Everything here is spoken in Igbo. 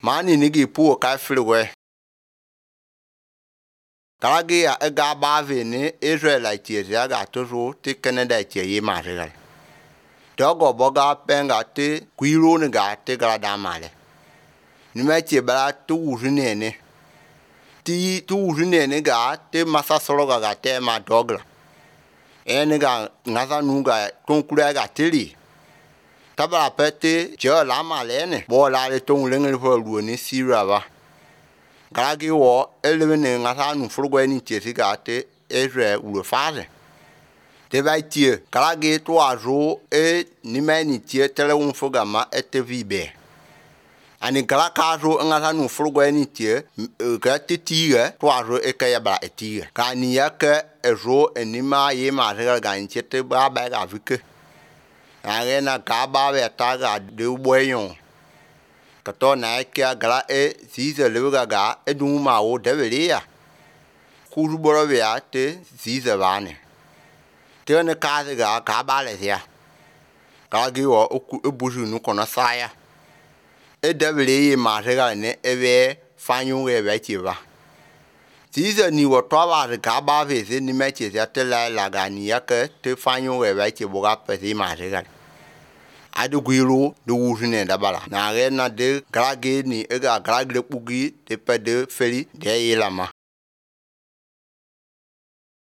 mani nigi pu ka filwe kalagi ya ga ba ve ni Israelite ya ga tozo ti Canada che yi ma regal dogo boga penga ti kwiro ni ga ti ga da male ni me che bala tu ujine ne ti tu ujine ne ga ti masa solo ga te ma dogla ene ga ngaza nunga konkura ga tili tabala pete je la malene bo la le ton lengen fo lu ni sira ba kalagi wo elene ngaza nu furgo ni che ga te Israel u faze te vai tie kalagi to ajo e ni meni tie tele un fogama ete vibe ani kala kajo ngasa nu furgo ni tie ka titiga to ajo e ka ya ba etiga ka ni ya ke ejo enima ye ma re ga nchete ba ba ga vike arena ka ba be ta ga de boyon ka to na ke agala e si se le ga e du ma o de velia ku boro be ate si se bane te ne ka ga ka ba le ya ka gi o e buju nu kono saya e de velia ma re ga ne e be fanyu we be ti ba si se ni wo to ba ga ba ve se ni me che ya te la ga ni ya ke te fanyu we be ti bo ga pe si ma re ga adu guiro de wujine da bala na re na de grage ni e ga grage pugi te pe de feli de ilama